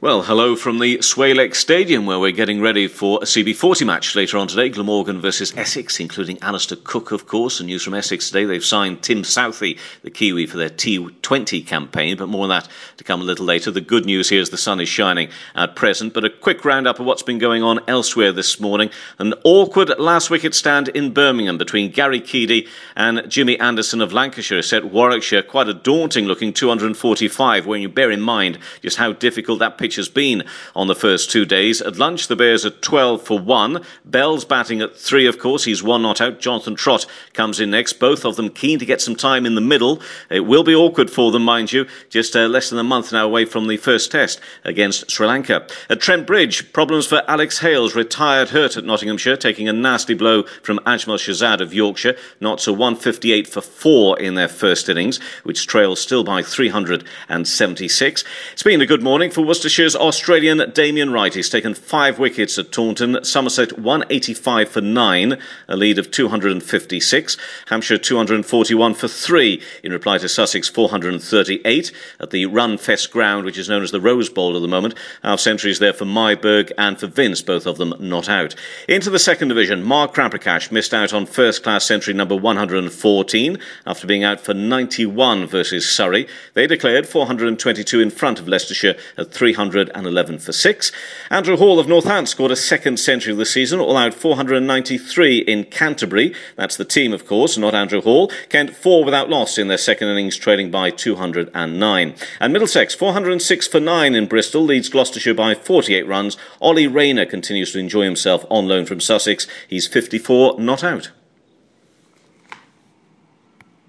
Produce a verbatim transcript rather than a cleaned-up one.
Well, hello from the Swalec Stadium, where we're getting ready for a C B forty match later on today. Glamorgan versus Essex, including Alistair Cook, of course. And news from Essex today, they've signed Tim Southey, the Kiwi, for their T twenty campaign. But more on that to come a little later. The good news here is the sun is shining at present. But a quick roundup of what's been going on elsewhere this morning. An awkward last wicket stand in Birmingham between Gary Keady and Jimmy Anderson of Lancashire set Warwickshire quite a daunting looking two hundred forty-five, when you bear in mind just how difficult that pitch has been on the first two days. At lunch, the Bears at twelve for one. Bell's batting at three, of course. He's one not out. Jonathan Trott comes in next. Both of them keen to get some time in the middle. It will be awkward for them, mind you. Just uh, less than a month now away from the first test against Sri Lanka. At Trent Bridge, problems for Alex Hales, retired hurt at Nottinghamshire, taking a nasty blow from Ajmal Shahzad of Yorkshire. Notts are one fifty-eight for four in their first innings, which trails still by three hundred seventy-six. It's been a good morning for Worcestershire's Australian Damien Wright. He's taken five wickets at Taunton. Somerset one eighty-five for nine, a lead of two hundred fifty-six. Hampshire two hundred forty-one for three, in reply to Sussex four hundred thirty-eight. At the Runfest ground, which is known as the Rose Bowl at the moment, half centuries there for Myberg and for Vince, both of them not out. Into the second division, Mark Kramprakash missed out on first-class century number one hundred fourteen after being out for ninety-one versus Surrey. They declared four hundred twenty-two in front of Leicestershire at three hundred eleven for six. Andrew Hall of Northants scored a second century of the season, all out four hundred ninety-three in Canterbury. That's the team, of course, not Andrew Hall. Kent four without loss in their second innings, trailing by two hundred nine. And Middlesex four hundred six for nine in Bristol, leads Gloucestershire by forty-eight runs. Ollie Rayner continues to enjoy himself on loan from Sussex. He's fifty-four not out.